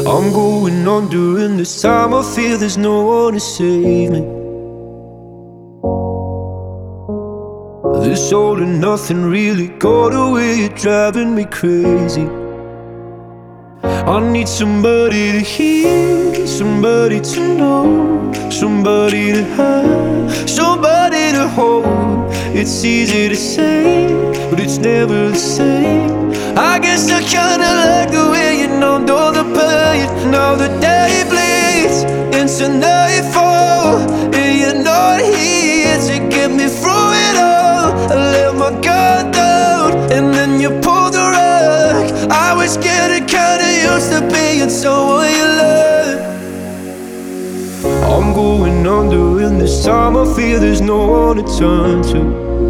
I'm going on during this time. I feel there's no one to save me. This all and nothing really got away, you're driving me crazy. I need somebody to hear, somebody to know, somebody to have, somebody to hold. It's easy to say, but it's never the same. I guess I kinda like the way you numbed all the pain. Now the day bleeds into nightfall, and you're not here to get me through it all. I let my guard down, and then you pulled the rug. I was getting kinda used to being someone you love. I'm going under in this time. I feel there's no one to turn to.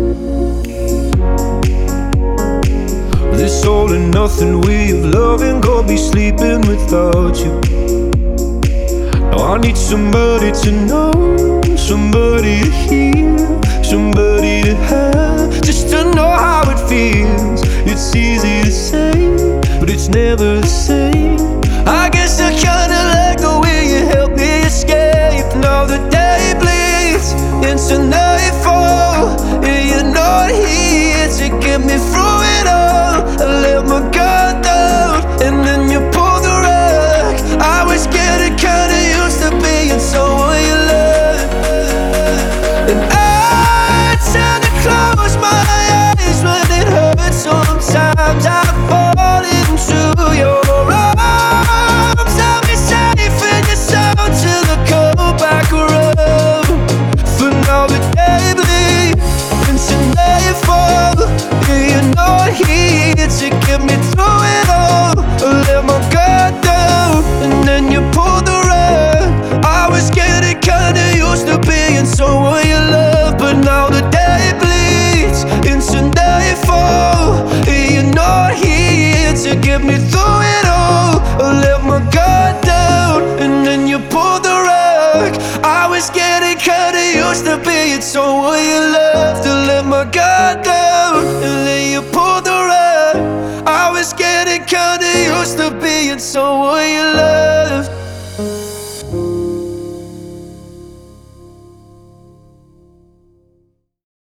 This all and nothing way of loving got me sleeping without you. Now I need somebody to know, somebody to hear, somebody to have, just to know how it feels. It's easy to say, but it's never the same. I guess I kinda like the way you help me escape. Now the day bleeds into nightfall, and you're not here to get me through it all. I let my guard down, and then you pulled the rug. I was getting kinda used to being someone you love. And I tend to close my eyes when it hurts. Sometimes I fall into your arms. I'll be safe in your sound till I go back around. For now the day bleeds into nightfall, and you're not here to get me through it all. I let my guard down, and then you pulled the rug. I was getting kinda used to being someone you love, but now the day bleeds into nightfall, and you're not here to get me through it all. I let my guard down, and then you pulled the rug. I was getting kinda used to being someone you love. To let my guard down, and then you pulled the rug. I was getting kinda used to being someone you love.